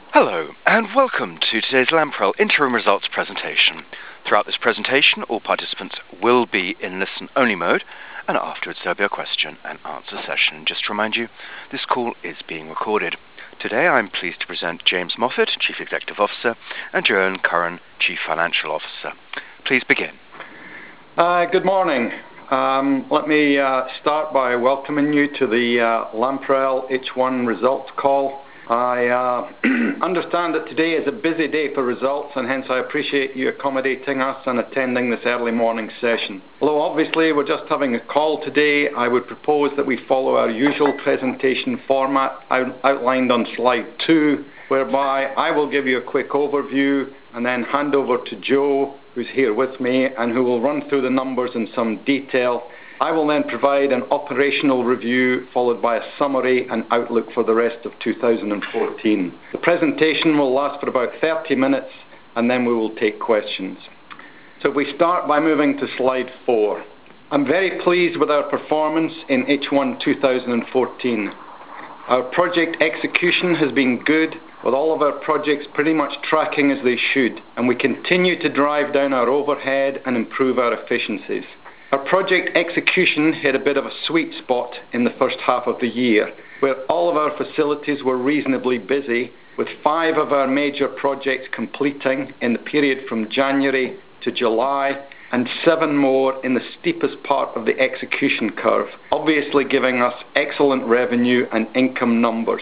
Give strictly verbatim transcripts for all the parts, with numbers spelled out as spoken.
Hello, and welcome to today's Lamprell interim results presentation. Throughout this presentation, all participants will be in listen-only mode, and afterwards there'll be a question and answer session. Just to remind you, this call is being recorded. Today I'm pleased to present James Moffat, Chief Executive Officer, and Joanne Curran, Chief Financial Officer. Please begin. Uh, good morning. Um, let me uh, start by welcoming you to the uh, Lamprell H one results call. I uh, understand that today is a busy day for results, and hence I appreciate you accommodating us and attending this early morning session. Although obviously we're just having a call today, I would propose that we follow our usual presentation format out outlined on slide two, whereby I will give you a quick overview and then hand over to Joe, who's here with me, and who will run through the numbers in some detail. I will then provide an operational review, followed by a summary and outlook for the rest of two thousand fourteen. The presentation will last for about thirty minutes, and then we will take questions. So we start by moving to slide four. I'm very pleased with our performance in H one two thousand fourteen. Our project execution has been good, with all of our projects pretty much tracking as they should, and we continue to drive down our overhead and improve our efficiencies. Our project execution hit a bit of a sweet spot in the first half of the year, where all of our facilities were reasonably busy, with five of our major projects completing in the period from January to July, and seven more in the steepest part of the execution curve, obviously giving us excellent revenue and income numbers.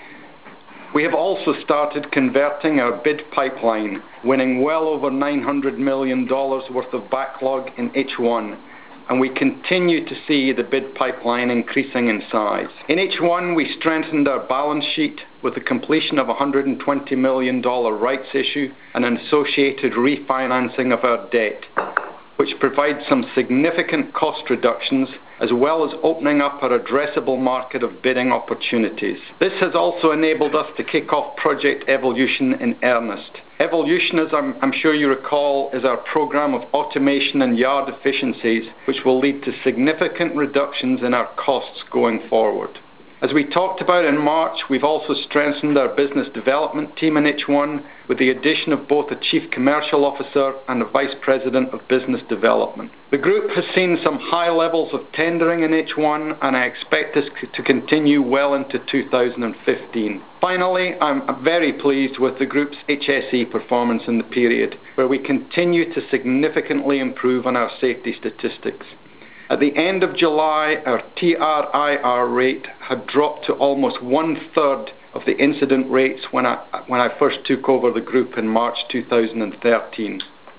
We have also started converting our bid pipeline, winning well over nine hundred million dollars worth of backlog in H one, and we continue to see the bid pipeline increasing in size. In H one, we strengthened our balance sheet with the completion of a one hundred twenty million dollars rights issue and an associated refinancing of our debt, which provides some significant cost reductions, as well as opening up our addressable market of bidding opportunities. This has also enabled us to kick off Project Evolution in earnest. Evolution, as I'm, I'm sure you recall, is our program of automation and yard efficiencies, which will lead to significant reductions in our costs going forward. As we talked about in March, we've also strengthened our business development team in H one with the addition of both a Chief Commercial Officer and a Vice President of Business Development. The group has seen some high levels of tendering in H one, and I expect this to continue well into two thousand fifteen. Finally, I'm very pleased with the group's H S E performance in the period, where we continue to significantly improve on our safety statistics. At the end of July, our T R I R rate had dropped to almost one-third of the incident rates when I, when I first took over the group in March two thousand thirteen.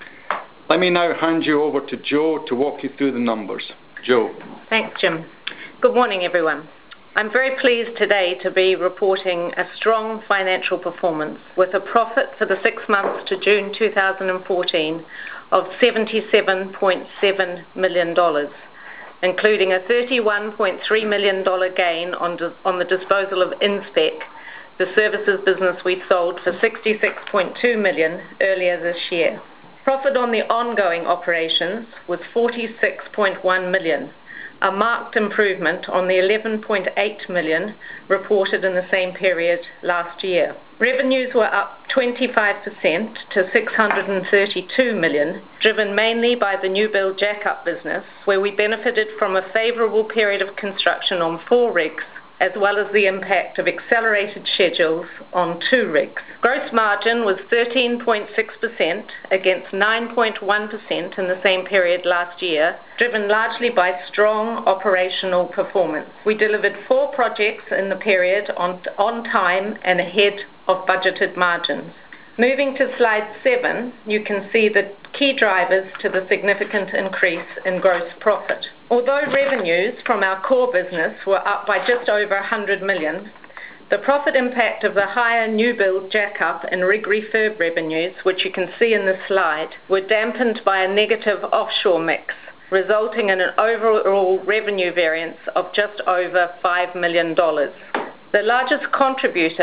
Let me now hand you over to Joe to walk you through the numbers. Joe. Thanks, Jim. Good morning, everyone. I'm very pleased today to be reporting a strong financial performance with a profit for the six months to June two thousand fourteen of seventy-seven point seven million dollars. Including a thirty-one point three million dollars gain on, on the disposal of Inspec, the services business we sold for sixty-six point two million dollars earlier this year. Profit on the ongoing operations was forty-six point one million dollars, a marked improvement on the eleven point eight million dollars reported in the same period last year. Revenues were up twenty-five percent to six hundred thirty-two million dollars, driven mainly by the new build jackup business, where we benefited from a favourable period of construction on four rigs, as well as the impact of accelerated schedules on two rigs. Gross margin was thirteen point six percent against nine point one percent in the same period last year, driven largely by strong operational performance. We delivered four projects in the period on, on time and ahead of budgeted margins. Moving to slide seven, you can see the key drivers to the significant increase in gross profit. Although revenues from our core business were up by just over one hundred million dollars, the profit impact of the higher new build jackup and rig refurb revenues, which you can see in the slide, were dampened by a negative offshore mix, resulting in an overall revenue variance of just over five million dollars. The largest contributor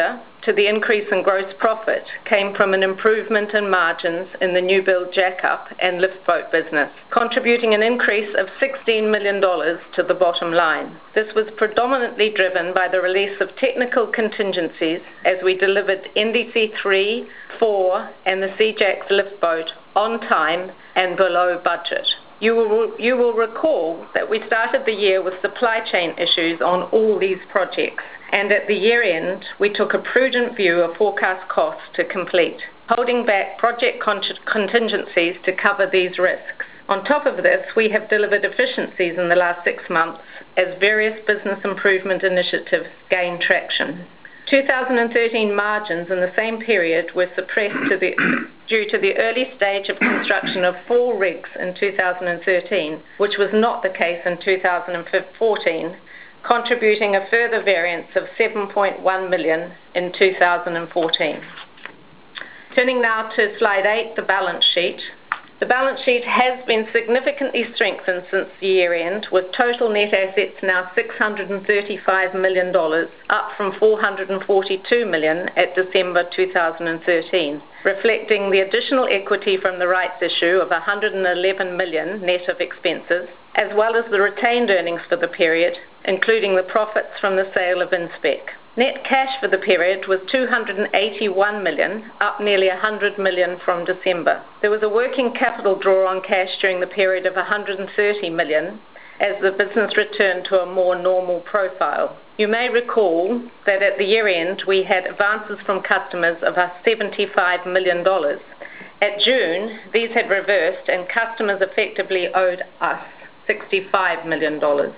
to the increase in gross profit came from an improvement in margins in the new build jackup and lift boat business, contributing an increase of sixteen million dollars to the bottom line. This was predominantly driven by the release of technical contingencies as we delivered N D C three, four and the Sea-Jacks lift boat on time and below budget. You will, you will recall that we started the year with supply chain issues on all these projects, and at the year end we took a prudent view of forecast costs to complete, holding back project contingencies to cover these risks. On top of this, we have delivered efficiencies in the last six months as various business improvement initiatives gain traction. two thousand thirteen margins in the same period were suppressed to the, due to the early stage of construction of four rigs in two thousand thirteen, which was not the case in two thousand fourteen, contributing a further variance of seven point one million dollars in two thousand fourteen. Turning now to slide eight, the balance sheet. The balance sheet has been significantly strengthened since the year end, with total net assets now six hundred thirty-five million dollars, up from four hundred forty-two million dollars at December two thousand thirteen, reflecting the additional equity from the rights issue of one hundred eleven million dollars net of expenses, as well as the retained earnings for the period, including the profits from the sale of Inspec. Net cash for the period was two hundred eighty-one million dollars, up nearly one hundred million dollars from December. There was a working capital draw on cash during the period of one hundred thirty million dollars as the business returned to a more normal profile. You may recall that at the year end we had advances from customers of seventy-five million dollars. At June, these had reversed and customers effectively owed us sixty-five million dollars.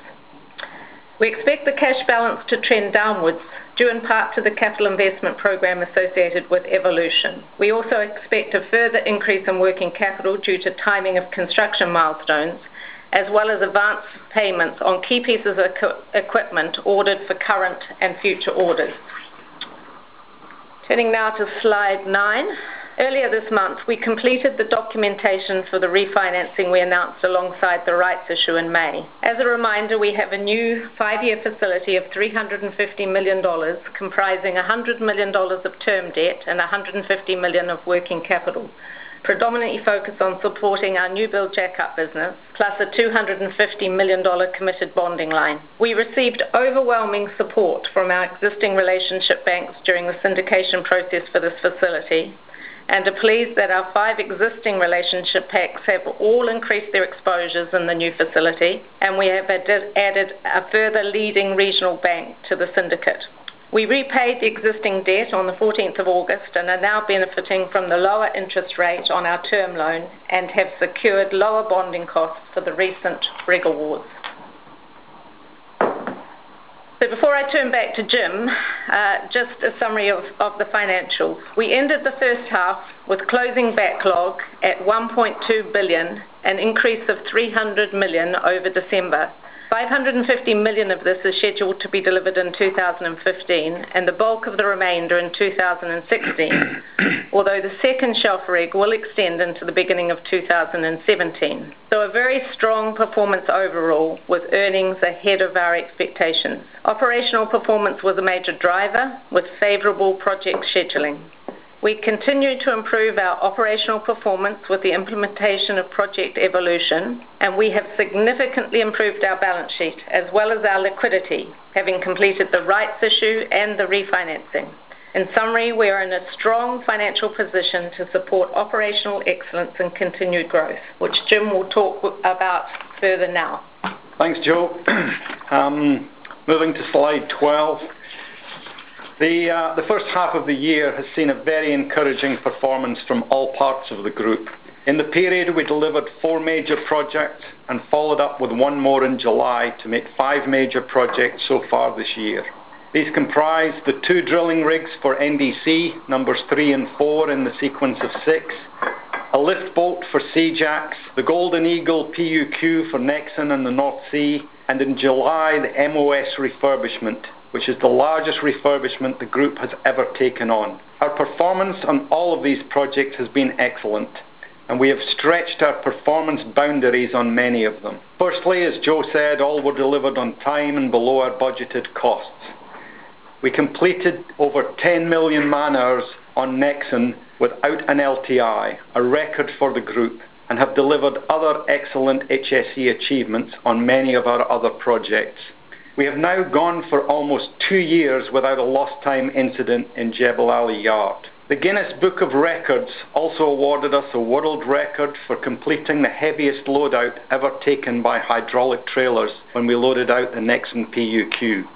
We expect the cash balance to trend downwards, due in part to the capital investment program associated with Evolution. We also expect a further increase in working capital due to timing of construction milestones, as well as advance payments on key pieces of equipment ordered for current and future orders. Turning now to slide nine. Earlier this month, we completed the documentation for the refinancing we announced alongside the rights issue in May. As a reminder, we have a new five-year facility of three hundred fifty million dollars, comprising one hundred million dollars of term debt and one hundred fifty million dollars of working capital, predominantly focused on supporting our new build jackup business, plus a two hundred fifty million dollars committed bonding line. We received overwhelming support from our existing relationship banks during the syndication process for this facility, and are pleased that our five existing relationship packs have all increased their exposures in the new facility, and we have added a further leading regional bank to the syndicate. We repaid the existing debt on the fourteenth of August and are now benefiting from the lower interest rate on our term loan and have secured lower bonding costs for the recent rig awards. So before I turn back to Jim, uh, just a summary of, of the financials. We ended the first half with closing backlog at one point two billion dollars, an increase of three hundred million dollars over December. five hundred fifty million dollars of this is scheduled to be delivered in two thousand fifteen, and the bulk of the remainder in two thousand sixteen, although the second shelf rig will extend into the beginning of two thousand seventeen. So a very strong performance overall, with earnings ahead of our expectations. Operational performance was a major driver, with favourable project scheduling. We continue to improve our operational performance with the implementation of Project Evolution, and we have significantly improved our balance sheet as well as our liquidity, having completed the rights issue and the refinancing. In summary, we are in a strong financial position to support operational excellence and continued growth, which Jim will talk about further now. Thanks, Jo. um, moving to slide twelve. The, uh, the first half of the year has seen a very encouraging performance from all parts of the group. In the period, we delivered four major projects and followed up with one more in July to make five major projects so far this year. These comprise the two drilling rigs for N D C, numbers three and four in the sequence of six, a lift boat for Sea-Jacks, the Golden Eagle P U Q for Nexen in the North Sea, and in July the M O S refurbishment, which is the largest refurbishment the group has ever taken on. Our performance on all of these projects has been excellent, and we have stretched our performance boundaries on many of them. Firstly, as Jo said, all were delivered on time and below our budgeted costs. We completed over ten million man-hours on Nexen without an L T I, a record for the group, and have delivered other excellent H S E achievements on many of our other projects. We have now gone for almost two years without a lost time incident in Jebel Ali Yard. The Guinness Book of Records also awarded us a world record for completing the heaviest loadout ever taken by hydraulic trailers when we loaded out the Nexen P U Q.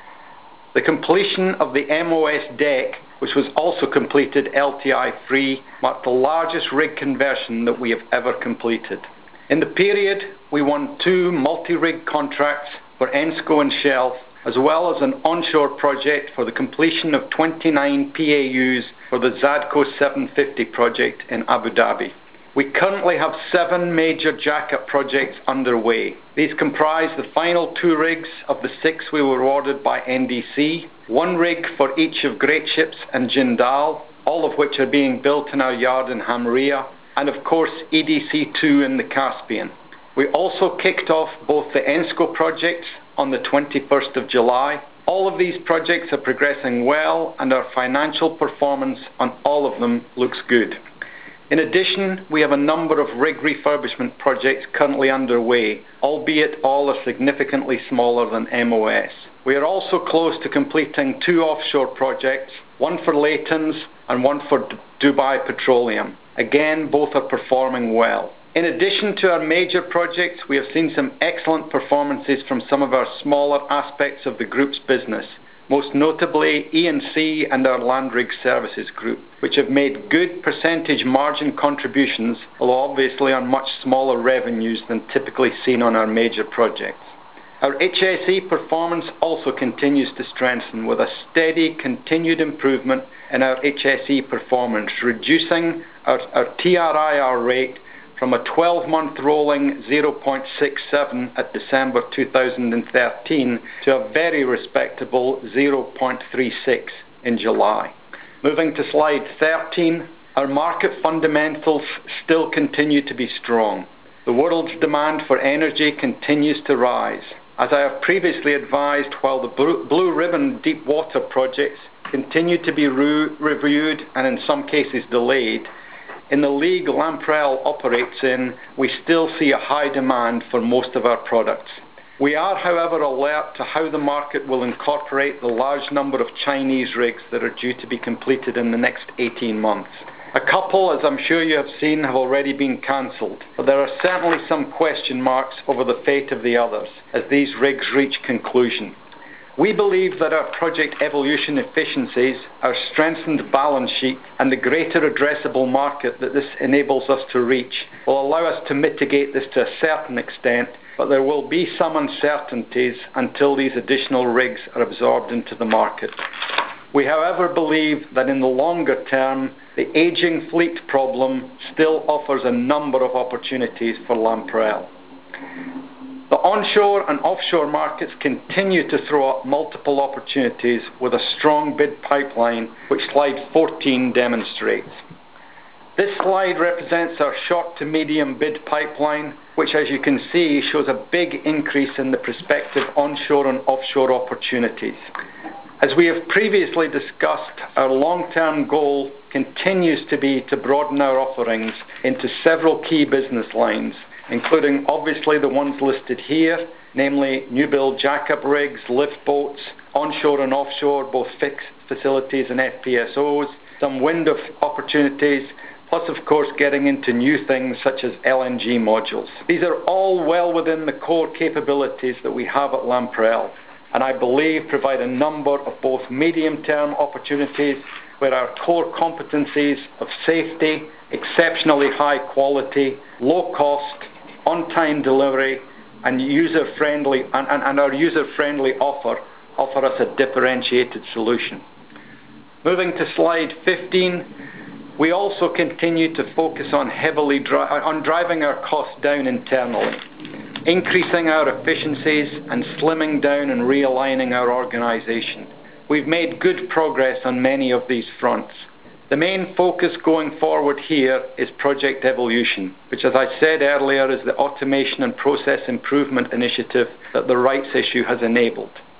The completion of the M O S deck, which was also completed L T I free, marked the largest rig conversion that we have ever completed. In the period, we won two multi-rig contracts for ENSCO and Shell, as well as an onshore project for the completion of twenty-nine P A Us for the Zadko seven fifty project in Abu Dhabi. We currently have seven major jackup projects underway. These comprise the final two rigs of the six we were awarded by N D C, one rig for each of Great Ships and Jindal, all of which are being built in our yard in Hamria, and of course E D C two in the Caspian. We also kicked off both the ENSCO projects on the twenty-first of July. All of these projects are progressing well, and our financial performance on all of them looks good. In addition, we have a number of rig refurbishment projects currently underway, albeit all are significantly smaller than M O S. We are also close to completing two offshore projects, one for Layton's and one for D- Dubai Petroleum. Again, both are performing well. In addition to our major projects, we have seen some excellent performances from some of our smaller aspects of the group's business, most notably E and C and our Land Rig Services group, which have made good percentage margin contributions, although obviously on much smaller revenues than typically seen on our major projects. Our H S E performance also continues to strengthen with a steady continued improvement in our H S E performance, reducing our, our T R I R rate from a twelve-month rolling zero point six seven at December two thousand thirteen to a very respectable zero point three six in July. Moving to slide thirteen, our market fundamentals still continue to be strong. The world's demand for energy continues to rise. As I have previously advised, while the Blue Ribbon deep water projects continue to be re- reviewed and in some cases delayed, in the league Lamprell operates in, we still see a high demand for most of our products. We are, however, alert to how the market will incorporate the large number of Chinese rigs that are due to be completed in the next eighteen months. A couple, as I'm sure you have seen, have already been cancelled, but there are certainly some question marks over the fate of the others as these rigs reach conclusion. We believe that our Project Evolution efficiencies, our strengthened balance sheet, and the greater addressable market that this enables us to reach will allow us to mitigate this to a certain extent, but there will be some uncertainties until these additional rigs are absorbed into the market. We, however, believe that in the longer term, the aging fleet problem still offers a number of opportunities for Lamprell. The onshore and offshore markets continue to throw up multiple opportunities with a strong bid pipeline, which slide fourteen demonstrates. This slide represents our short to medium bid pipeline, which, as you can see, shows a big increase in the prospective onshore and offshore opportunities. As we have previously discussed, our long-term goal continues to be to broaden our offerings into several key business lines, including obviously the ones listed here, namely new build jackup rigs, lift boats, onshore and offshore, both fixed facilities and F P S Os, some wind of opportunities, plus of course getting into new things such as L N G modules. These are all well within the core capabilities that we have at Lamprell, and I believe provide a number of both medium-term opportunities where our core competencies of safety, exceptionally high quality, low cost, on-time delivery, and user-friendly, and, and, and our user-friendly offer offer us a differentiated solution. Moving to slide fifteen, we also continue to focus on heavily dri- on driving our costs down internally, increasing our efficiencies and slimming down and realigning our organization. We've made good progress on many of these fronts. The main focus going forward here is Project Evolution, which, as I said earlier, is the automation and process improvement initiative that the rights issue has enabled.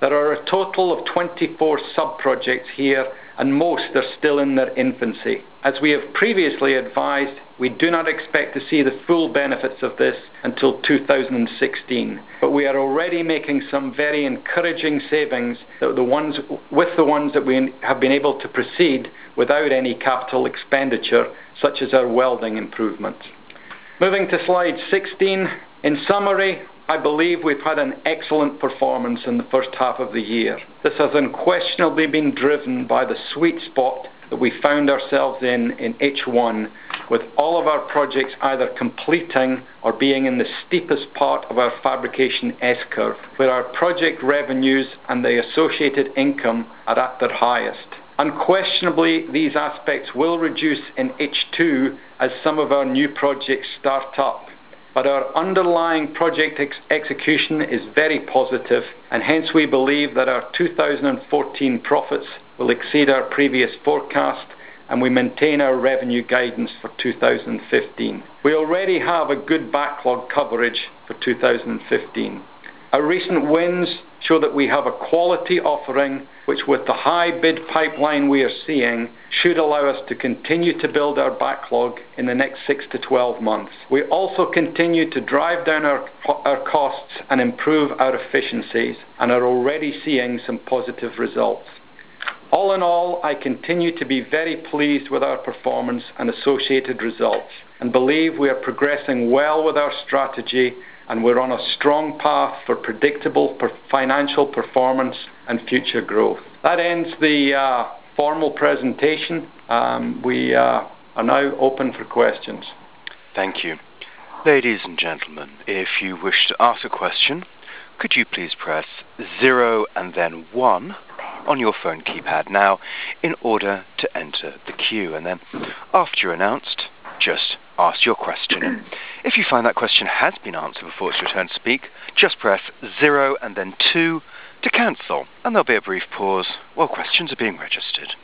There are a total of twenty-four sub-projects here, and most are still in their infancy. As we have previously advised, we do not expect to see the full benefits of this until two thousand sixteen, but we are already making some very encouraging savings that the ones, with the ones that we have been able to proceed without any capital expenditure, such as our welding improvements. Moving to slide sixteen, in summary, I believe we've had an excellent performance in the first half of the year. This has unquestionably been driven by the sweet spot that we found ourselves in in H one, with all of our projects either completing or being in the steepest part of our fabrication S-curve, where our project revenues and the associated income are at their highest. Unquestionably, these aspects will reduce in H two as some of our new projects start up, but our underlying project ex execution is very positive, and hence we believe that our two thousand fourteen profits will exceed our previous forecast, and we maintain our revenue guidance for two thousand fifteen. We already have a good backlog coverage for two thousand fifteen. Our recent wins show that we have a quality offering which, with the high bid pipeline we are seeing, should allow us to continue to build our backlog in the next six to twelve months. We also continue to drive down our, our costs and improve our efficiencies, and are already seeing some positive results. All in all, I continue to be very pleased with our performance and associated results, and believe we are progressing well with our strategy, and we're on a strong path for predictable per financial performance and future growth. That ends the uh, formal presentation. Um, we uh, are now open for questions. Thank you. Ladies and gentlemen, if you wish to ask a question, could you please press zero and then one on your phone keypad now in order to enter the queue, and then after you're announced, just ask your question. If you find that question has been answered before it's your turn to speak, just press zero and then two to cancel, and there'll be a brief pause while questions are being registered.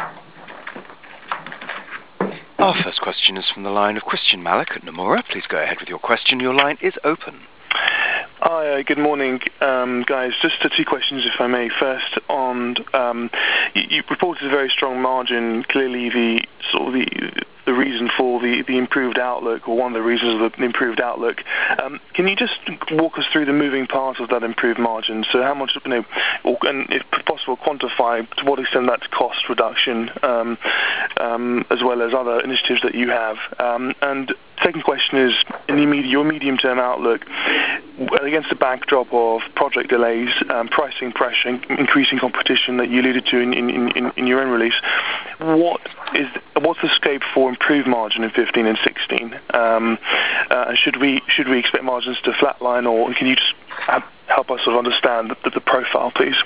Our first question is from the line of Christian Malek at Nomura. Please go ahead with your question. Your line is open. Hi, uh, good morning, um, guys. Just uh, two questions, if I may. First, on um, you, you reported a very strong margin. Clearly, the sort of the the reason for the the improved outlook, or one of the reasons of the improved outlook. Um, can you just walk us through the moving parts of that improved margin? So, how much, you know, or, and if possible, quantify to what extent that's cost reduction, um, um, as well as other initiatives that you have. Um, and second question is, in the med your medium-term outlook, against the backdrop of project delays, um, pricing pressure, increasing competition that you alluded to in, in, in, in your own release, what is what's the scope for improved margin in fifteen and sixteen? Um, uh, should we should we expect margins to flatline, or can you just have, help us sort of understand the, the profile, please?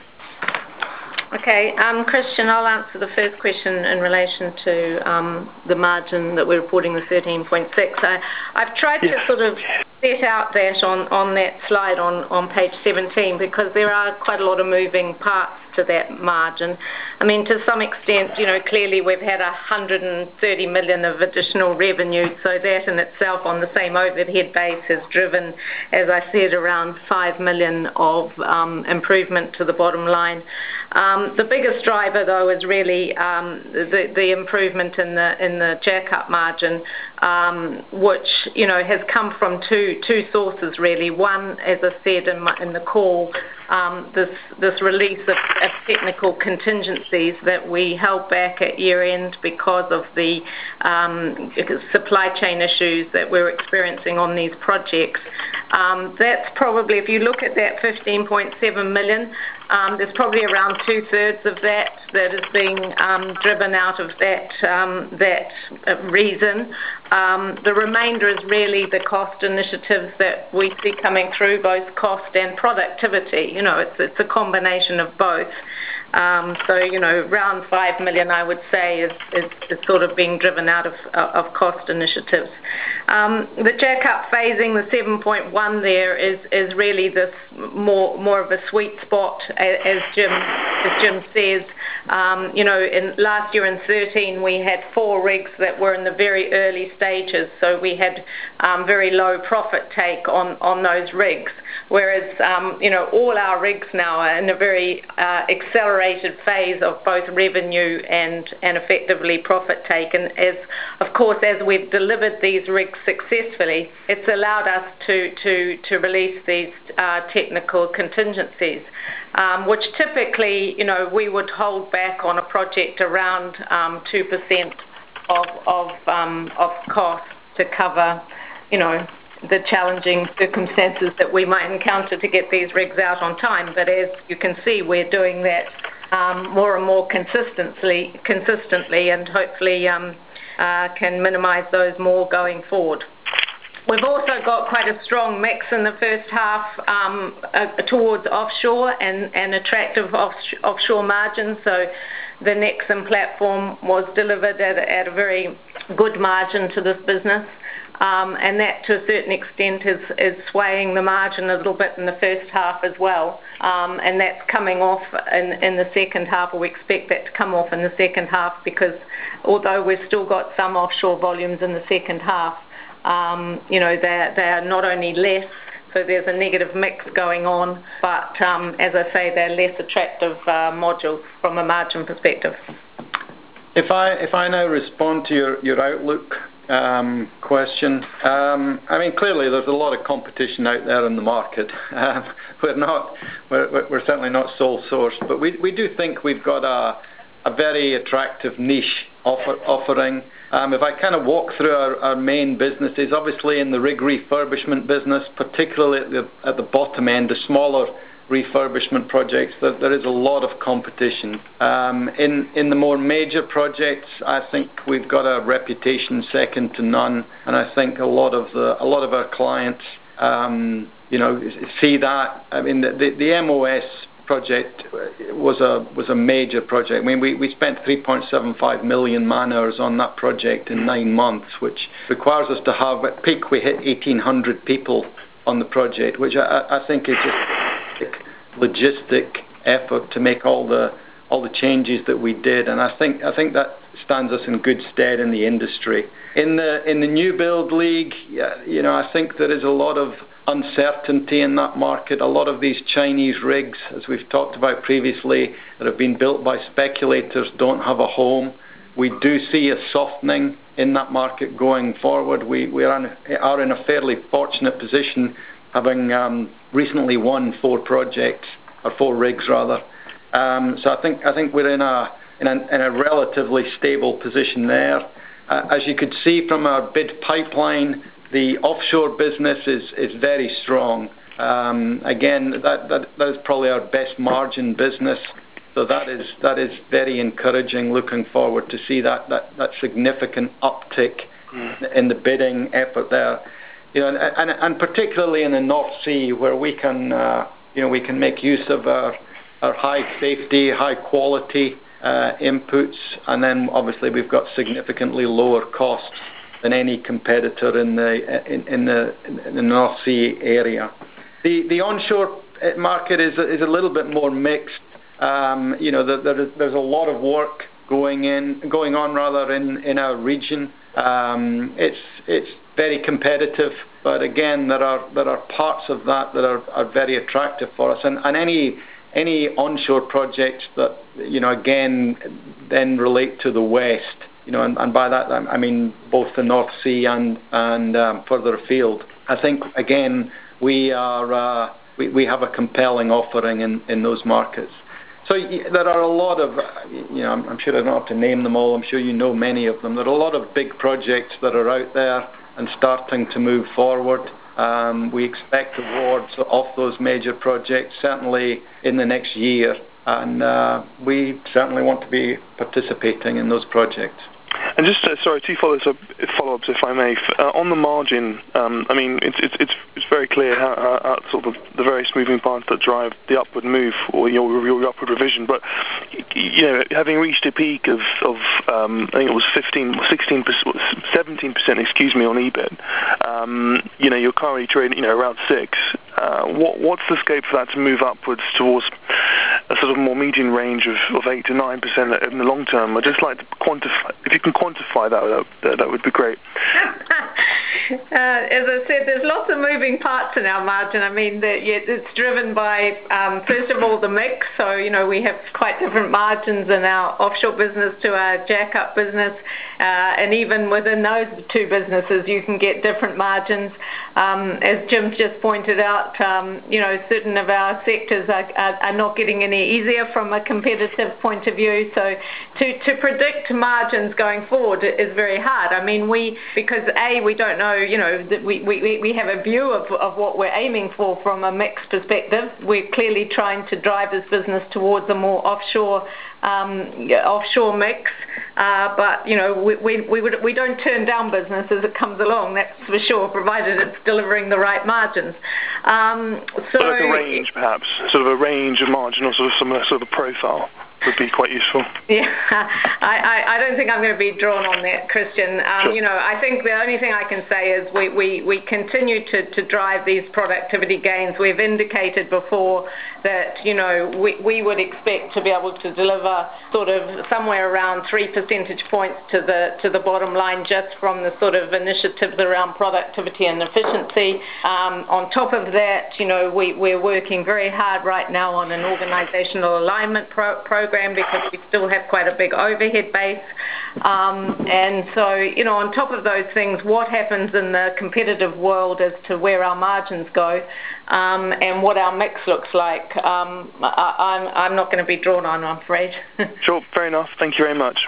Okay, um, Christian, I'll answer the first question in relation to um, the margin that we're reporting, the thirteen point six. I, I've tried yes. to sort of set out that on, on that slide on, on page seventeen, because there are quite a lot of moving parts to that margin. I mean, to some extent, you know, clearly we've had one hundred thirty million of additional revenue, so that in itself on the same overhead base has driven, as I said, around five million of um, improvement to the bottom line. Um, the biggest driver, though, is really um, the, the improvement in the in the jack-up margin, um, which, you know, has come from two two sources really. One, as I said in, my, in the call, um, this this release of, of technical contingencies that we held back at year end because of the um, supply chain issues that we're experiencing on these projects. Um, that's probably, if you look at that fifteen point seven million. Um, there's probably around two-thirds of that that is being um, driven out of that um, that uh, reason. Um, the remainder is really the cost initiatives that we see coming through, both cost and productivity. You know, it's it's a combination of both. Um, so, you know, around five million, I would say, is, is, is sort of being driven out of, uh, of cost initiatives. Um, the jack-up phasing, the seven point one there, is, is really this more more of a sweet spot as Jim as Jim says, um, you know, in last year in thirteen we had four rigs that were in the very early stages, so we had um, very low profit take on, on those rigs. Whereas, um, you know, all our rigs now are in a very uh, accelerated phase of both revenue and, and effectively profit take. And as, of course, as we've delivered these rigs successfully, it's allowed us to, to, to release these uh, technical contingencies, um, which typically, you know, we would hold back on a project around um, two percent of, of, um, of cost to cover, you know, the challenging circumstances that we might encounter to get these rigs out on time. But as you can see, we're doing that um, more and more consistently, consistently, and hopefully um, uh, can minimise those more going forward. We've also got quite a strong mix in the first half um, uh, towards offshore and, and attractive off offshore margins. So the Nexen platform was delivered at a, at a very good margin to this business. Um, and that, to a certain extent, is, is swaying the margin a little bit in the first half as well. Um, and that's coming off in, in the second half, or we expect that to come off in the second half, because although we've still got some offshore volumes in the second half, um, you know, they're, they're not only less, so there's a negative mix going on, but um, as I say, they're less attractive uh, modules from a margin perspective. If I, if I now respond to your, your outlook Um, question. Um, I mean, clearly there's a lot of competition out there in the market. Um, we're not, we're, we're certainly not sole sourced, but we, we do think we've got a, a very attractive niche offer, offering. Um, if I kind of walk through our, our main businesses, obviously in the rig refurbishment business, particularly at the, at the bottom end, the smaller refurbishment projects, there, there is a lot of competition. Um, in, in the more major projects, I think we've got a reputation second to none, and I think a lot of the, a lot of our clients, um, you know, see that. I mean, the, the, the M O S project was a was a major project. I mean, we, we spent three point seven five million man hours on that project in nine months, which requires us to have, at peak we hit eighteen hundred people on the project, which I, I think is just logistic effort to make all the all the changes that we did, and I think I think that stands us in good stead in the industry. In the in the new build league, you know, I think there is a lot of uncertainty in that market. A lot of these Chinese rigs, as we've talked about previously, that have been built by speculators, don't have a home. We do see a softening in that market going forward. We we are in, are in a fairly fortunate position, having um, recently won four projects, or four rigs rather. Um, so I think I think we're in a in a, in a relatively stable position there. Uh, as you could see from our bid pipeline, the offshore business is is very strong. Um, again, that, that that is probably our best margin business. So that is that is very encouraging. Looking forward to see that that, that significant uptick mm. in the bidding effort there. You know, and, and, and particularly in the North Sea, where we can, uh, you know, we can make use of our, our high safety, high quality uh, inputs, and then obviously we've got significantly lower costs than any competitor in the in, in the in the North Sea area. The the onshore market is is a little bit more mixed. Um, you know, there, there is, there's a lot of work going in going on rather in in our region. Um, it's it's very competitive, but again, there are there are parts of that that are, are very attractive for us, and, and any any onshore projects that, you know, again then relate to the west, you know, and, and by that I mean both the North Sea and and um, further afield. I think again we are uh, we we have a compelling offering in in those markets. So there are a lot of, you know, I'm sure I don't have to name them all. I'm sure you know many of them. There are a lot of big projects that are out there and starting to move forward. Um, we expect awards of those major projects certainly in the next year, and uh, we certainly want to be participating in those projects. And just, uh, sorry, two follow-ups, follow-ups if I may. Uh, on the margin, um, I mean, it's, it's, it's, it's very clear how, how, how sort of the various moving parts that drive the upward move or your, your upward revision. But, you know, having reached a peak of, of um, I think it was fifteen, sixteen, seventeen percent, excuse me, on E B I T, um, you know, you're currently trading, you know, around six. Uh, what, what's the scope for that to move upwards towards a sort of more median range of, of eight to nine percent in the long term. I'd just like to quantify, if you can quantify that, that, that would be great. Uh, as I said, there's lots of moving parts in our margin. I mean, the, yeah, it's driven by, um, first of all, the mix. So, you know, we have quite different margins in our offshore business to our jack-up business. Uh, and even within those two businesses, you can get different margins. Um, as Jim just pointed out, um, you know, certain of our sectors are, are, are not getting any easier from a competitive point of view. So to, to predict margins going forward is very hard. I mean, we, because A, we don't know, you know, that we, we, we have a view of, of what we're aiming for from a mix perspective. We're clearly trying to drive this business towards a more offshore um, offshore mix. Uh, but, you know, we, we, we, would, we don't turn down business as it comes along, that's for sure, provided it's delivering the right margins. Um, so like a range, perhaps, sort of a range of margin or sort of some sort of profile would be quite useful. Yeah, I, I, I don't think I'm going to be drawn on that, Christian. Um, sure. You know, I think the only thing I can say is we, we, we continue to, to drive these productivity gains. We've indicated before that, you know, we, we would expect to be able to deliver sort of somewhere around three percentage points to the to the bottom line just from the sort of initiatives around productivity and efficiency. Um, on top of that, you know, we, we're working very hard right now on an organizational alignment pro- program because we still have quite a big overhead base. Um, and so, you know, on top of those things, what happens in the competitive world as to where our margins go um, and what our mix looks like, um, I, I'm, I'm not going to be drawn on, I'm afraid. Sure, fair enough. Thank you very much.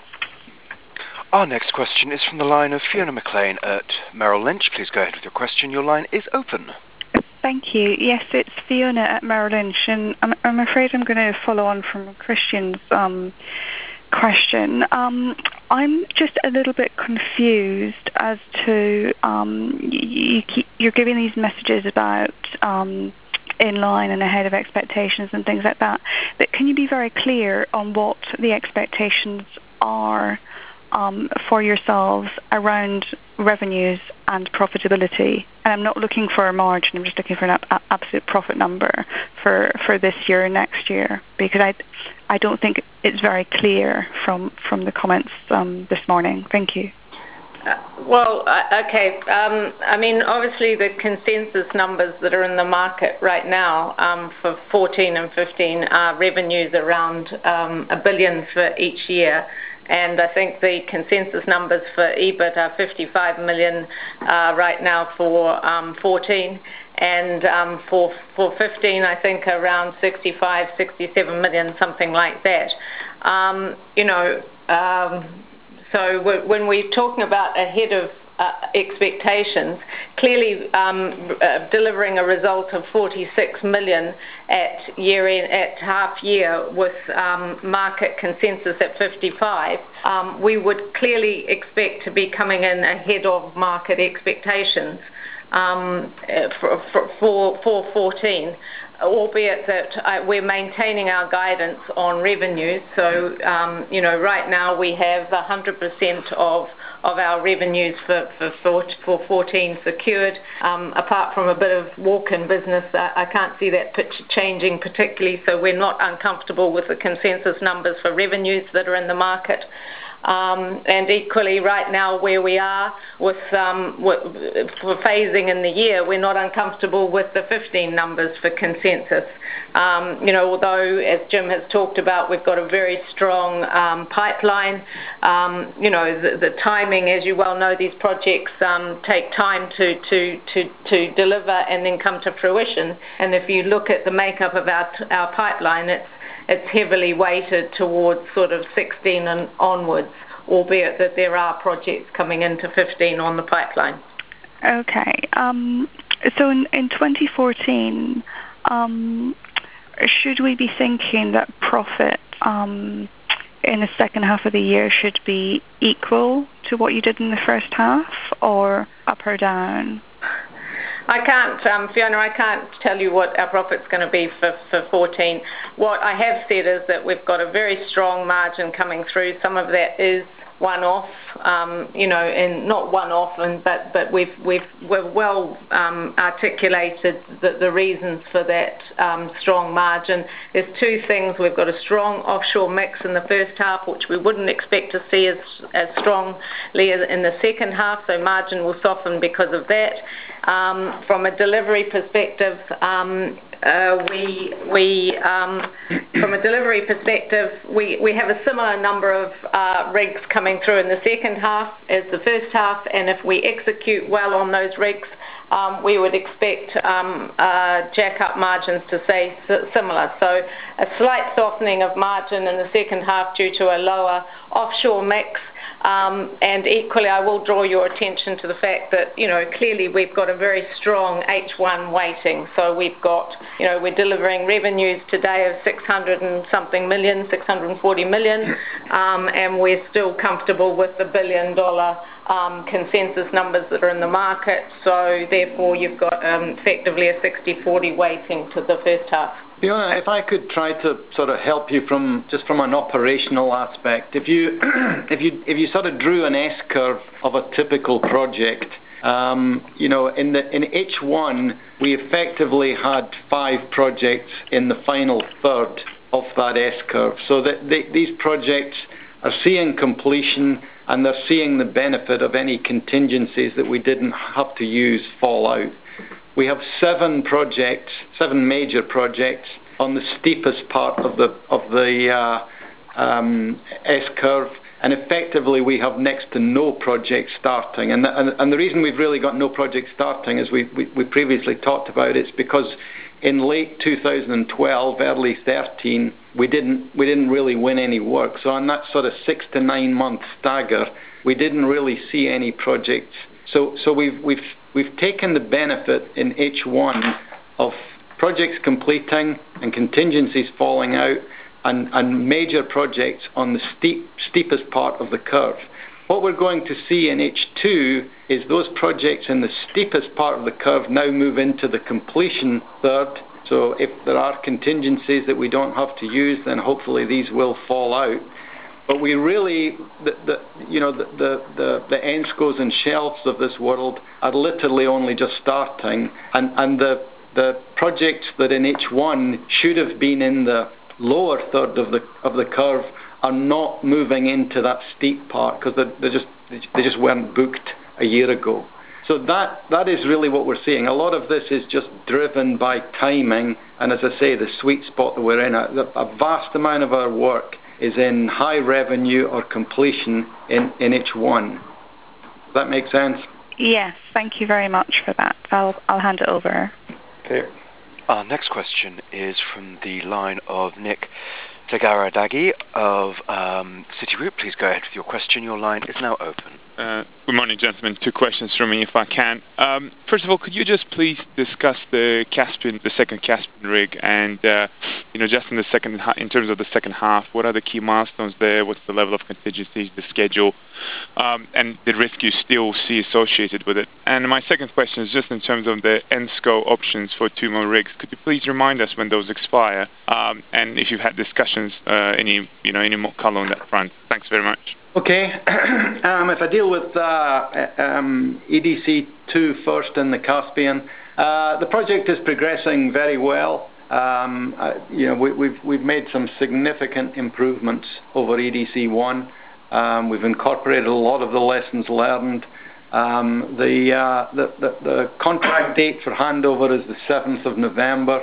Our next question is from the line of Fiona McLean at Merrill Lynch. Please go ahead with your question. Your line is open. Thank you. Yes, it's Fiona at Merrill Lynch, and I'm, I'm afraid I'm going to follow on from Christian's um, question. Um, I'm just a little bit confused as to um, you keep, you're giving these messages about um, in line and ahead of expectations and things like that. But can you be very clear on what the expectations are um, for yourselves around revenues and profitability? And I'm not looking for a margin, I'm just looking for an a- absolute profit number for, for this year and next year, because I, I don't think it's very clear from, from the comments um, this morning. Thank you. Uh, well, uh, okay. Um, I mean, obviously the consensus numbers that are in the market right now um, for fourteen and fifteen are revenues around um, a billion for each year. And I think the consensus numbers for E B I T are fifty-five million uh, right now for um, fourteen. And um, for for fifteen, I think around sixty-five, sixty-seven million, something like that. Um, you know, um, so when we're talking about ahead of uh, expectations, clearly um, uh, delivering a result of forty-six million at year end, at half year with um, market consensus at fifty-five, um, we would clearly expect to be coming in ahead of market expectations um, for, for, for, for fourteen. Albeit that uh, we're maintaining our guidance on revenues. So, um, you know, right now we have one hundred percent of of our revenues for, for, for fourteen secured. Um, apart from a bit of walk-in business, uh, I can't see that picture changing particularly, so we're not uncomfortable with the consensus numbers for revenues that are in the market. Um, and equally, right now where we are with, um, with for phasing in the year, we're not uncomfortable with the fifteen numbers for consensus. Um, you know, although, as Jim has talked about, we've got a very strong um, pipeline. Um, you know, the, the timing, as you well know, these projects um, take time to, to, to, to deliver and then come to fruition. And if you look at the makeup of our, our pipeline, it's It's heavily weighted towards sort of sixteen and onwards, albeit that there are projects coming into fifteen on the pipeline. Okay. Um, so in, in twenty fourteen, um, should we be thinking that profit um, in the second half of the year should be equal to what you did in the first half, or up or down? I can't, um, Fiona, I can't tell you what our profit's going to be for, for fourteen. What I have said is that we've got a very strong margin coming through. Some of that is one-off, um, you know, and not one-off, and but but we've we've we've well um, articulated the, the reasons for that um, strong margin. There's two things. We've got a strong offshore mix in the first half, which we wouldn't expect to see as as strongly as in the second half. So margin will soften because of that. Um, from a delivery perspective, um, uh, we we um, from a delivery perspective, we, we have a similar number of uh, rigs coming through in the second half as the first half, and if we execute well on those rigs, um, we would expect um, uh, jack-up margins to stay similar. So a slight softening of margin in the second half due to a lower offshore mix. Um, and equally, I will draw your attention to the fact that, you know, clearly we've got a very strong H one weighting. So we've got, you know, we're delivering revenues today of six hundred and something million, six hundred forty million, um, and we're still comfortable with the billion dollar um, consensus numbers that are in the market. So therefore, you've got um, effectively a sixty forty weighting to the first half. Fiona, if I could try to sort of help you from just from an operational aspect, if you if you if you sort of drew an S curve of a typical project, um, you know, in the in H one we effectively had five projects in the final third of that S curve, so that they, these projects are seeing completion and they're seeing the benefit of any contingencies that we didn't have to use fall out. We have seven projects, seven major projects on the steepest part of the of the uh, um, S curve, and effectively we have next to no projects starting. And the, and, and the reason we've really got no projects starting, as we, we, we previously talked about, it's because in late two thousand twelve, early thirteen, we didn't we didn't really win any work. So on that sort of six to nine month stagger, we didn't really see any projects. So so we've we've we've taken the benefit in H one of projects completing and contingencies falling out, and, and major projects on the steep steepest part of the curve. What we're going to see in H two is those projects in the steepest part of the curve now move into the completion third. So if there are contingencies that we don't have to use, then hopefully these will fall out. But we really, the, the you know, the, the, the, the ENSCOs and shelves of this world are literally only just starting, and, and the, the projects that in H one should have been in the lower third of the of the curve are not moving into that steep part because they just they just weren't booked a year ago. So that that is really what we're seeing. A lot of this is just driven by timing, and as I say, the sweet spot that we're in. A, a vast amount of our work is in high revenue or completion in, in H one. Does that make sense? Yes, thank you very much for that. I'll I'll hand it over. Okay. Our next question is from the line of Nick Tagaradagi of um, Citigroup. Please go ahead with your question. Your line is now open. Uh, good morning, gentlemen. Two questions from me, if I can. Um, first of all, could you just please discuss the Caspian, the second Caspian rig, and uh, you know, just in the second, in terms of the second half, what are the key milestones there? What's the level of contingencies, the schedule, um, and the risk you still see associated with it? And my second question is just in terms of the ENSCO options for two more rigs. Could you please remind us when those expire, um, and if you've had discussions, uh, any you know, any more color on that front? Thanks very much. Okay, um, if I deal with uh, um, E D C two first in the Caspian, uh, the project is progressing very well. Um, uh, you know, we, we've we've made some significant improvements over E D C one. Um, we've incorporated a lot of the lessons learned. Um, the, uh, the, the the contract date for handover is the seventh of November.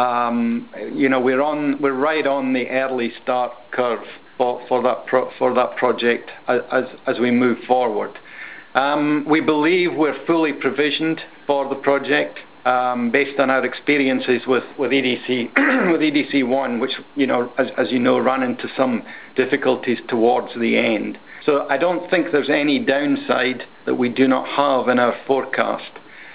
Um, you know, we're on we're right on the early start curve for, for that pro, for that project as as we move forward. Um, we believe we're fully provisioned for the project um, based on our experiences with with E D C with E D C one, which you know as as you know ran into some difficulties towards the end. So I don't think there's any downside that we do not have in our forecast.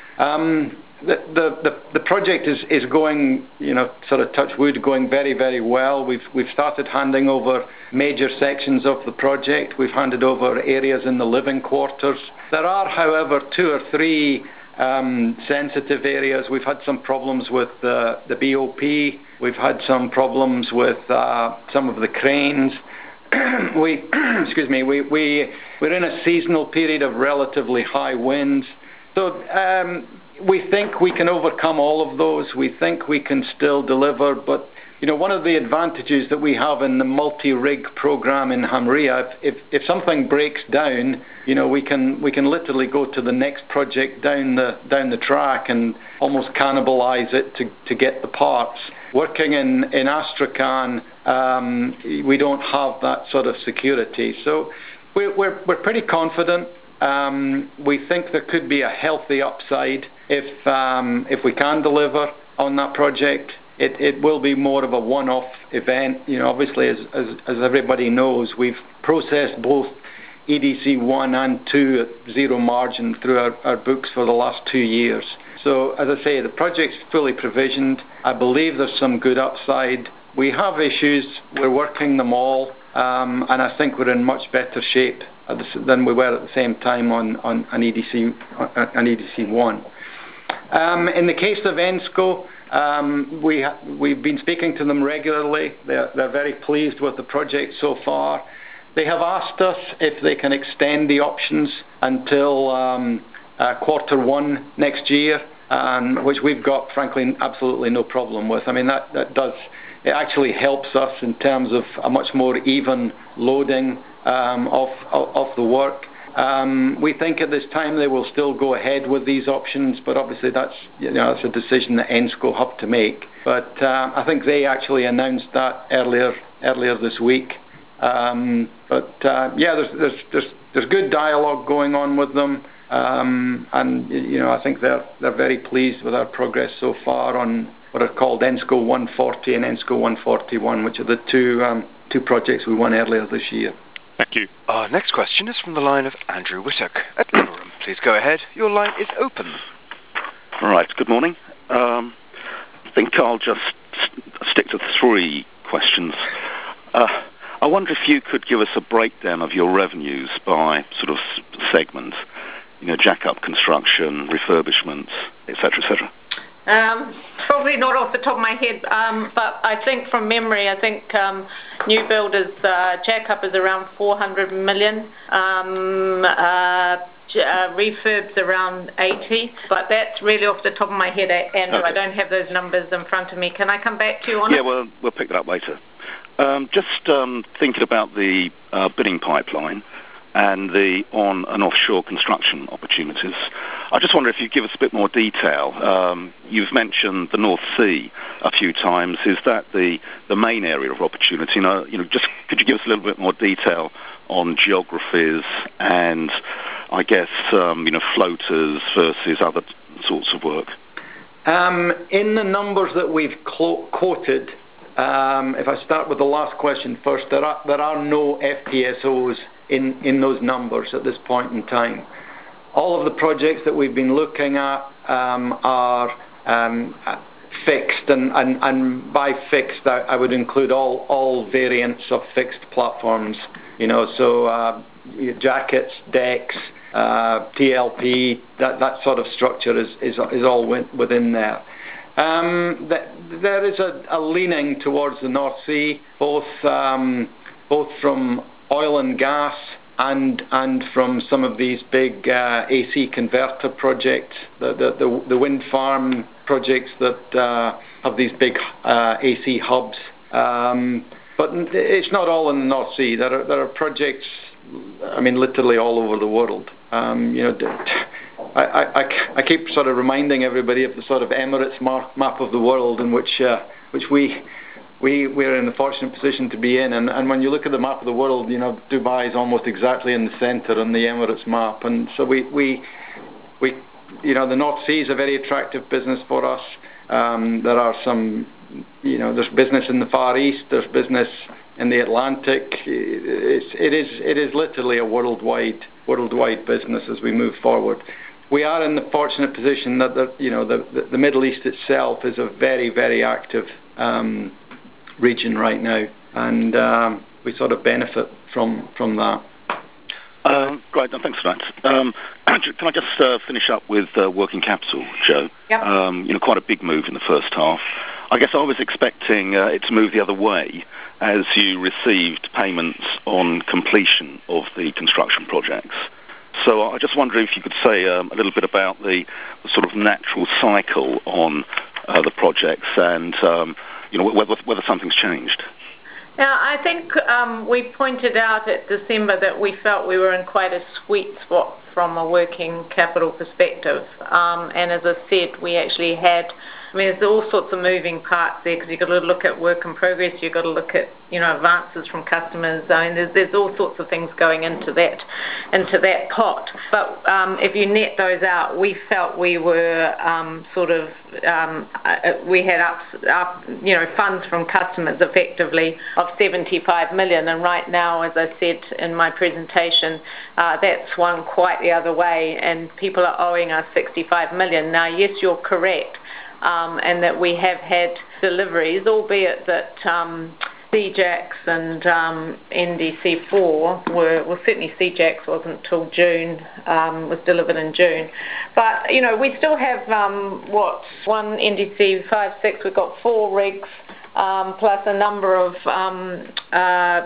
Um, The, the, the, the project is, is going, you know, sort of touch wood, going very, very well. We've, we've started handing over major sections of the project. We've handed over areas in the living quarters. There are, however, two or three um, sensitive areas. We've had some problems with uh, the B O P. We've had some problems with uh, some of the cranes. we, excuse me, we, we, we're in a seasonal period of relatively high winds. So um, we think we can overcome all of those. We think we can still deliver. But, you know, one of the advantages that we have in the multi-rig program in Hamria, if, if, if something breaks down, you know, we can we can literally go to the next project down the down the track and almost cannibalize it to, to get the parts. Working in, in Astrakhan, um, we don't have that sort of security. So we're, we're, we're pretty confident. Um, we think there could be a healthy upside if um, if we can deliver on that project. It, it will be more of a one-off event. You know, obviously, as, as, as everybody knows, we've processed both E D C one and two at zero margin through our, our books for the last two years. So, as I say, the project's fully provisioned. I believe there's some good upside. We have issues. We're working them all. Um, and I think we're in much better shape than we were at the same time on, on, on E D C on E D C one. Um, in the case of ENSCO, um, we ha we've been speaking to them regularly. They're, they're very pleased with the project so far. They have asked us if they can extend the options until um, uh, quarter one next year, um, which we've got, frankly, absolutely no problem with. I mean, that, that does, it actually helps us in terms of a much more even loading um, of, of, of the work. Um, we think at this time they will still go ahead with these options, but obviously that's, you know, that's a decision that ENSCO have to make. But um, I think they actually announced that earlier earlier this week. Um, but uh, yeah, there's, there's there's there's good dialogue going on with them, um, and you know, I think they're they're very pleased with our progress so far on what are called ENSCO one forty and ENSCO one forty-one, which are the two um, two projects we won earlier this year. Thank you. Our next question is from the line of Andrew Whittock at Liberum. Please go ahead. Your line is open. All right. Good morning. Um, I think I'll just stick to three questions. Uh, I wonder if you could give us a breakdown of your revenues by sort of segment, you know, jack-up construction, refurbishments, et cetera, et cetera. Um, probably not off the top of my head, um, but I think from memory, I think um, new build is, uh, jack-up is around four hundred million, um, uh, Uh, refurbs around eighty, but that's really off the top of my head, Andrew. Okay. I don't have those numbers in front of me. Can I come back to you on yeah, it? Yeah, well, we'll pick that up later. Um, just um, thinking about the uh, bidding pipeline and the on and offshore construction opportunities, I just wonder if you give us a bit more detail. Um, you've mentioned the North Sea a few times. Is that the, the main area of opportunity? You know, you know, just could you give us a little bit more detail on geographies and, I guess, um, you know, floaters versus other sorts of work? Um, in the numbers that we've quoted, um, if I start with the last question first, there are, there are no F P S Os in, in those numbers at this point in time. All of the projects that we've been looking at um, are um, fixed, and, and, and by fixed, I, I would include all, all variants of fixed platforms, you know, so uh, jackets, decks, Uh, T L P, that, that sort of structure is, is, is all within there. Um, th there is a, a leaning towards the North Sea, both um, both from oil and gas and and from some of these big uh, A C converter projects, the, the, the, the wind farm projects that uh, have these big uh, A C hubs. Um, but it's not all in the North Sea. There are, there are projects, I mean, literally all over the world. Um, you know, I, I, I keep sort of reminding everybody of the sort of Emirates map of the world, in which uh, which we we we're in the fortunate position to be in. And, and when you look at the map of the world, you know, Dubai is almost exactly in the centre on the Emirates map. And so we we we you know, the North Sea is a very attractive business for us. Um, there are some, you know, there's business in the Far East, there's business in the Atlantic. It's, it is it is literally a worldwide worldwide business as we move forward. We are in the fortunate position that the, you know, the, the the Middle East itself is a very very active um, region right now, and um, we sort of benefit from from that. Uh, great, no, thanks for that. Um, can I just uh, finish up with uh, working capital, Joe? Yep. Um, you know, quite a big move in the first half. I guess I was expecting uh, it to move the other way as you received payments on completion of the construction projects. So I just wonder if you could say um, a little bit about the, the sort of natural cycle on uh, the projects and um, you know whether, whether something's changed. Now, I think um, we pointed out at December that we felt we were in quite a sweet spot from a working capital perspective. Um, and as I said, we actually had, I mean, there's all sorts of moving parts there because you've got to look at work in progress, you've got to look at, you know, advances from customers. I mean, there's, there's all sorts of things going into that, into that pot. But um, if you net those out, we felt we were um, sort of, um, uh, we had up, up, you know, funds from customers effectively of seventy-five million. And right now, as I said in my presentation, uh, that's swung quite the other way, and people are owing us sixty-five million. Now, yes, you're correct. Um, and that we have had deliveries, albeit that um, C JAX and um, N D C four were, well, certainly C JAX wasn't until June, um, was delivered in June. But, you know, we still have, um, what, one N D C five, six, we've got four rigs, um, plus a number of um, uh,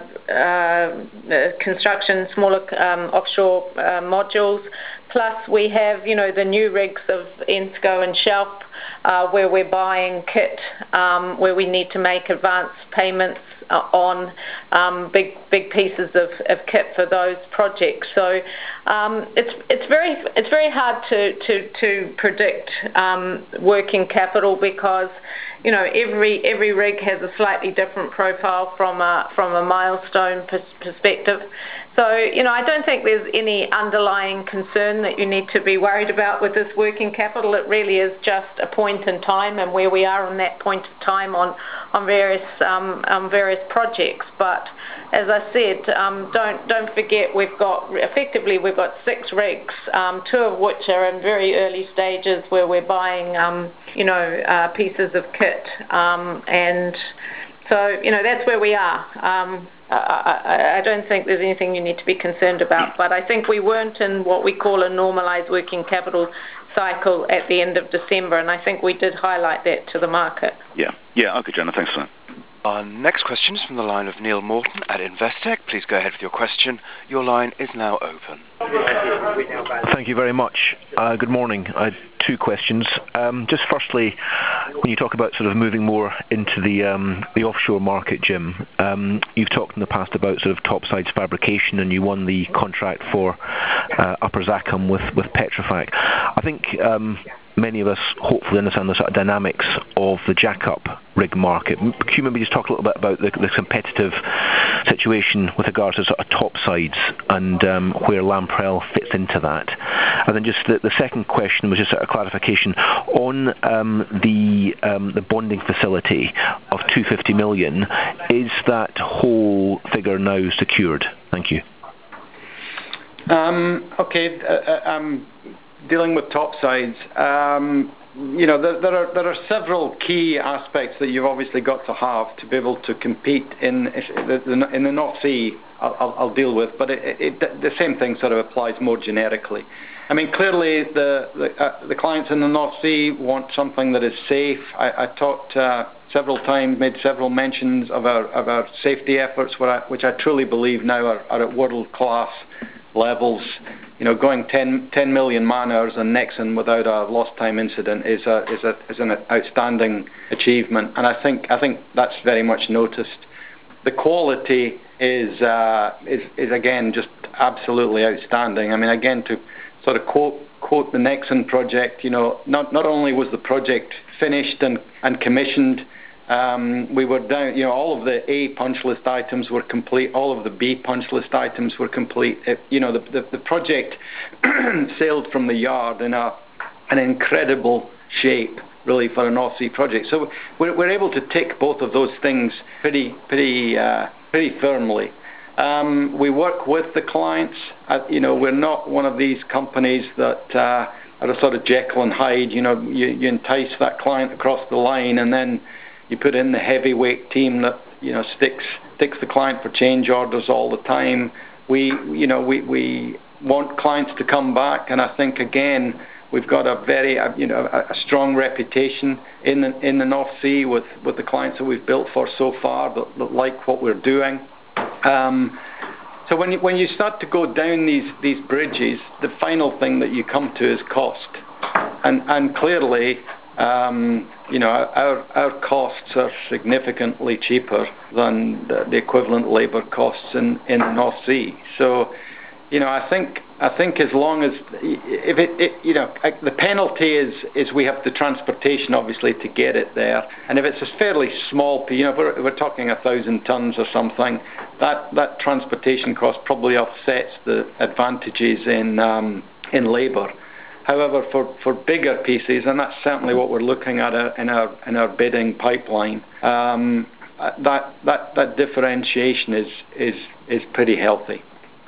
uh, construction, smaller um, offshore uh, modules. Plus we have, you know, the new rigs of ENSCO and Shelf, uh, where we're buying kit, um, where we need to make advance payments uh, on um, big big pieces of, of kit for those projects. So um, it's it's very it's very hard to to to predict um, working capital because, you know, every every rig has a slightly different profile from a from a milestone pers- perspective. So, you know, I don't think there's any underlying concern that you need to be worried about with this working capital. It really is just a point in time and where we are on that point of time on on various um, um, various projects. But as I said, um, don't don't forget we've got effectively we've got six rigs, um, two of which are in very early stages where we're buying um, you know uh, pieces of kit, um, and so you know that's where we are. Um, I, I don't think there's anything you need to be concerned about, but I think we weren't in what we call a normalised working capital cycle at the end of December, and I think we did highlight that to the market. Yeah, yeah, okay, Jenna, thanks for that. Our next question is from the line of Neil Morton at Investec. Please go ahead with your question. Your line is now open. Thank you very much. Uh, good morning. I had two questions. Um, just firstly, when you talk about sort of moving more into the um, the offshore market, Jim, um, you've talked in the past about sort of topsides fabrication, and you won the contract for uh, Upper Zakum with, with Petrofac. I think um, many of us hopefully understand the sort of dynamics of the jack-up rig market. Could you maybe just talk a little bit about the, the competitive situation with regards to sort of topsides and um, where Lamprell fits into that? And then just the, the second question was just a clarification on um, the um, the bonding facility of two hundred fifty million. Is that whole figure now secured? Thank you. Um, okay, uh, I'm dealing with topsides. Um, you know, there, there are there are several key aspects that you've obviously got to have to be able to compete in in the North Sea. I'll, I'll, I'll deal with, but it, it, the same thing sort of applies more generically. I mean, clearly the the, uh, the clients in the North Sea want something that is safe. I, I talked uh, several times, made several mentions of our of our safety efforts, which I, which I truly believe now are, are at world class levels. You know, going ten, ten million man hours on Nexen without a lost time incident is a is a is an outstanding achievement, and I think I think that's very much noticed. The quality is uh, is is again just absolutely outstanding. I mean, again, to sort of quote quote the Nexen project, you know, not not only was the project finished and and commissioned. Um, we were down, you know, all of the A punch list items were complete, all of the B punch list items were complete. It, you know, the, the, the project sailed from the yard in a, an incredible shape, really, for a North Sea project. So we're, we're able to tick both of those things pretty, pretty, uh, pretty firmly. Um, we work with the clients. Uh, you know, we're not one of these companies that uh, are a sort of Jekyll and Hyde. You know, you, you entice that client across the line and then you put in the heavyweight team that, you know, sticks sticks the client for change orders all the time. We, you know, we, we want clients to come back, and I think again We've got a very, uh, you know, a, a strong reputation in the, in the North Sea with, with the clients that we've built for so far that, that like what we're doing. Um, so when you, when you start to go down these, these bridges, the final thing that you come to is cost. And, and clearly, um, you know, our, our costs are significantly cheaper than the, the equivalent labour costs in, in the North Sea. So, you know, I think I think as long as if it, it you know the penalty is is we have the transportation obviously to get it there, and if it's a fairly small, you know, if we're, we're talking a thousand tons or something, that that transportation cost probably offsets the advantages in um, in labour. However, for, for bigger pieces, and that's certainly what we're looking at in our in our bidding pipeline, um, that that that differentiation is is is pretty healthy.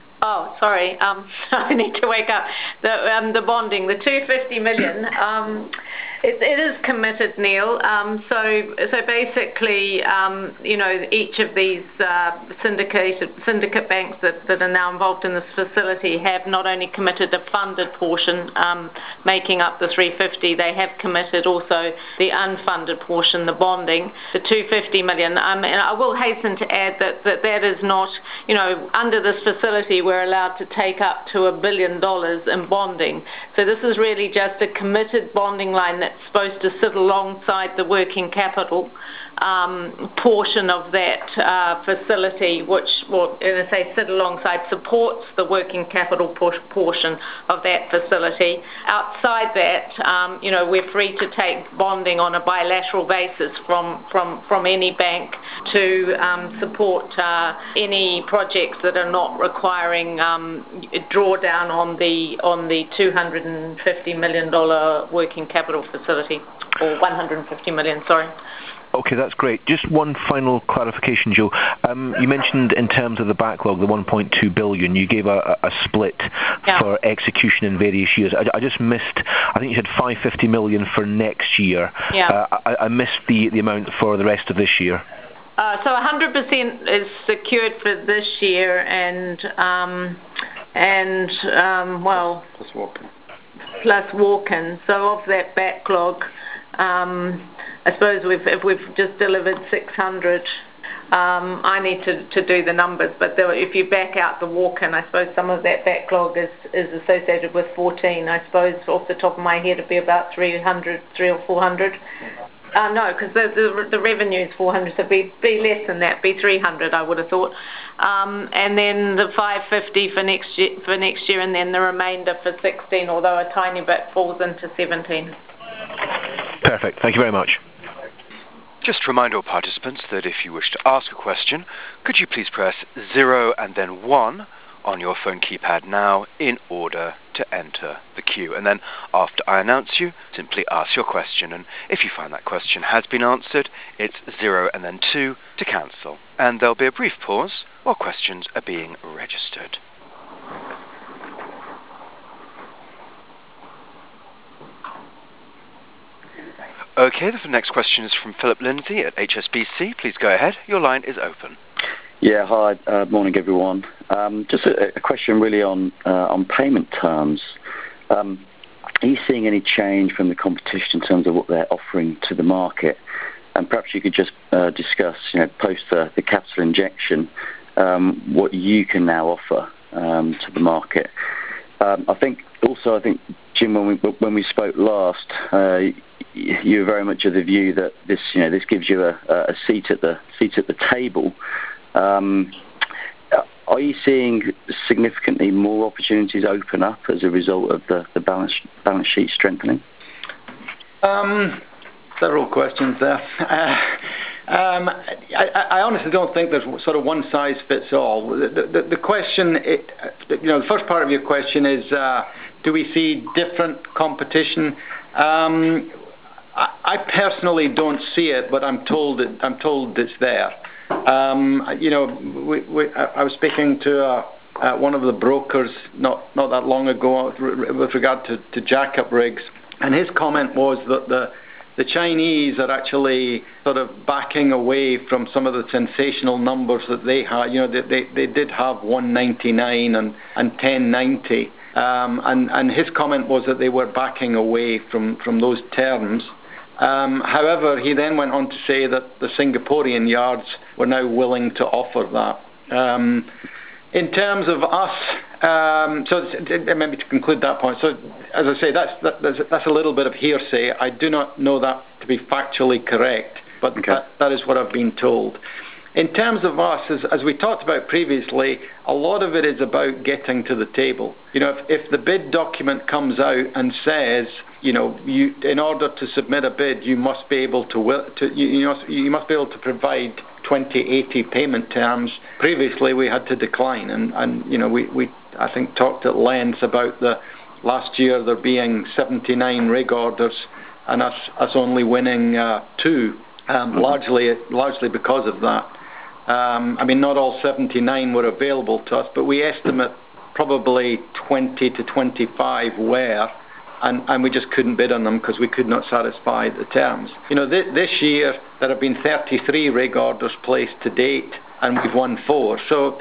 Oh, sorry. Um, I need to wake up. The um, the bonding, the two hundred fifty million. Um, it, it is committed, Neil. Um, so so basically, um, you know, each of these uh, syndicated syndicate banks that, that are now involved in this facility have not only committed a funded portion, um, making up the three hundred fifty. They have committed also the unfunded portion, the bonding, the two hundred fifty million. Um, and I will hasten to add that that that is not, you know, under this facility we're allowed to take up to a billion dollars in bonding. So this is really just a committed bonding line that's supposed to sit alongside the working capital um, portion of that uh, facility, which, well, as I say, sit alongside, supports the working capital por- portion of that facility. Outside that, um, you know, we're free to take bonding on a bilateral basis from, from, from any bank to um, support uh, any projects that are not requiring um, drawdown on the on the two hundred fifty million dollars working capital facility, or one hundred fifty million dollars, sorry. Okay, that's great. Just one final clarification, Joe. Um, you mentioned in terms of the backlog, the one point two billion dollars, you gave a, a split yeah. for execution in various years. I, I just missed, I think you said five hundred fifty million dollars for next year. Yeah. Uh, I, I missed the, the amount for the rest of this year. Uh, so one hundred percent is secured for this year, and, um, and um, well... Plus walk-in. Plus walk-in. So of that backlog... Um, I suppose we've, if we've just delivered six hundred, um, I need to, to do the numbers, but there, if you back out the walk-in, I suppose some of that backlog is, is associated with fourteen. I suppose off the top of my head it'd be about three hundred, three or four hundred. Uh, no, because the, the the revenue is four hundred, so it'd be, be less than that, be three hundred, I would have thought. Um, and then the five hundred fifty for next year, for next year, and then the remainder for sixteen, although a tiny bit falls into seventeen. Perfect. Thank you very much. Just to remind all participants that if you wish to ask a question, could you please press zero and then one on your phone keypad now in order to enter the queue. And then after I announce you, simply ask your question. And if you find that question has been answered, it's zero and then two to cancel. And there'll be a brief pause while questions are being registered. Okay, the next question is from Philip Lindsay at H S B C. Please go ahead. Your line is open. Yeah, hi. Uh, morning, everyone. Um, just a, a question really on uh, on payment terms. Um, are you seeing any change from the competition in terms of what they're offering to the market? And perhaps you could just uh, discuss, you know, post the, the capital injection, um, what you can now offer um, to the market. Um, I think also, I think Jim, when we when we spoke last, uh, you were very much of the view that this, you know, this gives you a, a seat at the seat at the table. Um, are you seeing significantly more opportunities open up as a result of the, the balance balance sheet strengthening? Um, several questions there. Uh, um, I, I honestly don't think there's sort of one size fits all. The, the, the question, it, you know, the first part of your question is, uh, do we see different competition? Um, I, I personally don't see it, but I'm told it, I'm told it's there. Um, you know, we, we, I was speaking to uh, uh, one of the brokers not not that long ago with regard to, to jack-up rigs, and his comment was that the the Chinese are actually sort of backing away from some of the sensational numbers that they had. You know, they they, they did have one ninety-nine and and ten ninety. Um, and, and his comment was that they were backing away from, from those terms. Um, however, he then went on to say that the Singaporean yards were now willing to offer that. Um, in terms of us, um, so maybe to conclude that point, so as I say, that's, that, that's, that's a little bit of hearsay. I do not know that to be factually correct, but okay. that, that is what I've been told. In terms of us, as, as we talked about previously, a lot of it is about getting to the table. You know, if, if the bid document comes out and says, you know, you, in order to submit a bid, you must be able to, to you, you, must, you must be able to provide twenty eighty payment terms. Previously, we had to decline, and, and you know, we, we I think talked at length about the last year there being seventy-nine rig orders, and us us only winning uh, two, um, mm-hmm. largely largely because of that. Um, I mean, not all seventy-nine were available to us, but we estimate probably twenty to twenty-five were, and, and we just couldn't bid on them because we could not satisfy the terms. You know, th- this year there have been thirty-three rig orders placed to date, and we've won four. So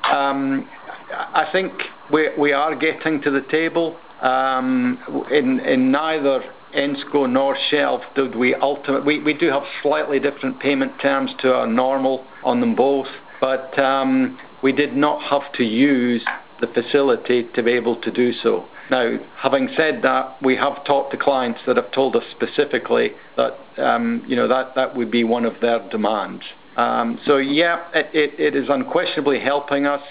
um, I think we we are getting to the table. Um, in in neither ENSCO nor Shelf did we ultimate. We, we do have slightly different payment terms to our normal on them both, but um, we did not have to use the facility to be able to do so. Now, having said that, we have talked to clients that have told us specifically that um, you know that that would be one of their demands. Um, so yeah, it, it, it is unquestionably helping us.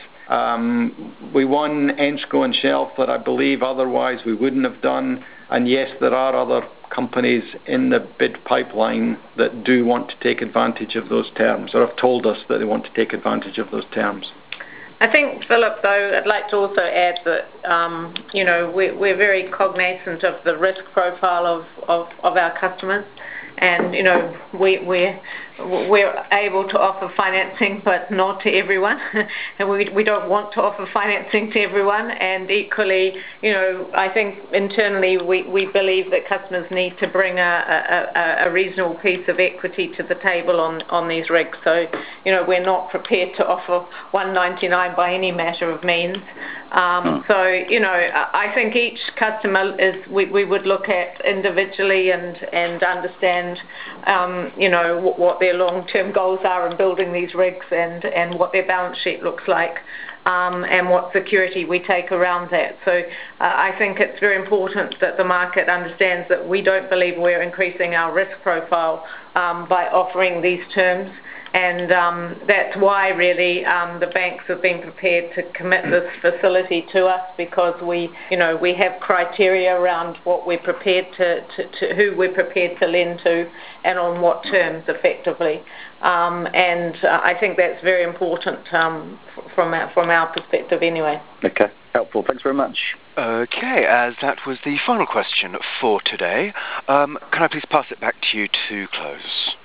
Um, we won ENSCO and Shelf that I believe otherwise we wouldn't have done. And yes, there are other companies in the bid pipeline that do want to take advantage of those terms, or have told us that they want to take advantage of those terms. I think, Philip, though, I'd like to also add that, um, you know, we're, we're very cognizant of the risk profile of, of, of our customers. And, you know, we, we're, we're able to offer financing, but not to everyone. And we, we don't want to offer financing to everyone. And equally, you know, I think internally we, we believe that customers need to bring a, a, a reasonable piece of equity to the table on, on these rigs. So, you know, we're not prepared to offer one ninety-nine by any matter of means. Um, oh. So, you know, I think each customer is we, we would look at individually and, and understand, um, you know, what, what their long-term goals are in building these rigs and, and what their balance sheet looks like, um, and what security we take around that. So uh, I think it's very important that the market understands that we don't believe we're increasing our risk profile um, by offering these terms. And um, that's why, really, um, the banks have been prepared to commit this facility to us, because we, you know, we have criteria around what we're prepared to, to, to who we're prepared to lend to, and on what terms, effectively. Um, and uh, I think that's very important um, from our, from our perspective, anyway. Okay, helpful. Thanks very much. Okay, as that was the final question for today, um, can I please pass it back to you to close?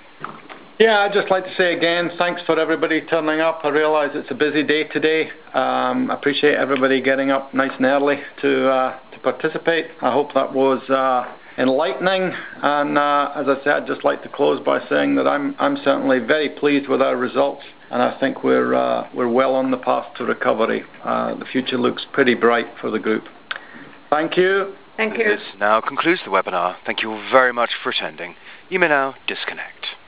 Yeah, I'd just like to say again, thanks for everybody turning up. I realise it's a busy day today. Um, I appreciate everybody getting up nice and early to uh, to participate. I hope that was uh, enlightening. And uh, as I said, I'd just like to close by saying that I'm I'm certainly very pleased with our results, and I think we're uh, we're well on the path to recovery. Uh, the future looks pretty bright for the group. Thank you. Thank you. This now concludes the webinar. Thank you very much for attending. You may now disconnect.